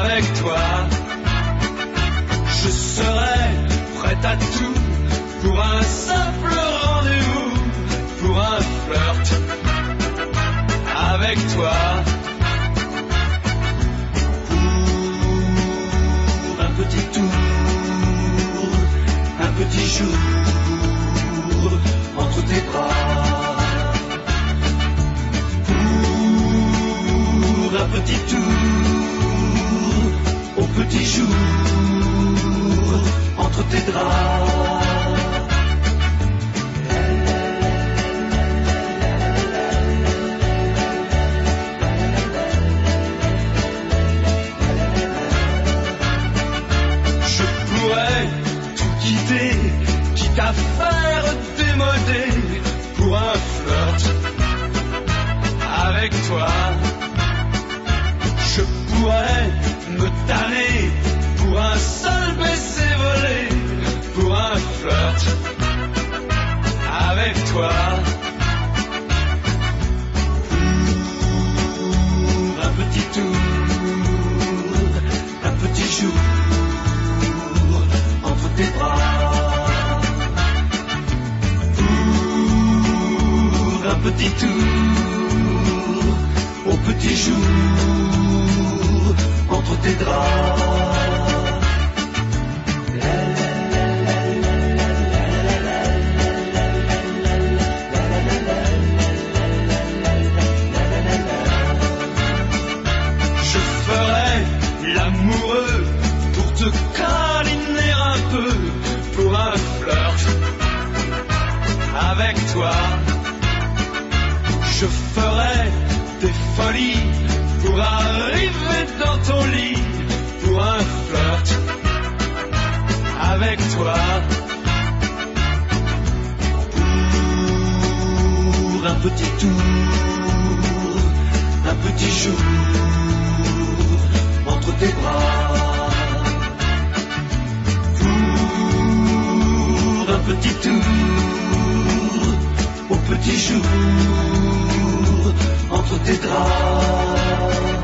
avec toi. Je serai prête à tout pour un simple rendez-vous, pour un flirt avec toi. Pour un petit tour, un petit jour entre tes bras. Pour un petit tour, au petit jour entre tes draps. Quitte à faire démoder pour un flirt avec toi. Je pourrais me tanner pour un seul baiser volé, pour un flirt avec toi. Pour un petit tour, un petit jour entre tes bras. Un petit tour, au petit jour, entre tes draps. Je ferai l'amoureux pour te câliner un peu, pour un flirt avec toi. Je ferai des folies pour arriver dans ton lit, pour un flirt avec toi. Pour un petit tour, un petit jour entre tes bras. Pour un petit tour, au petit jour entre tes draps.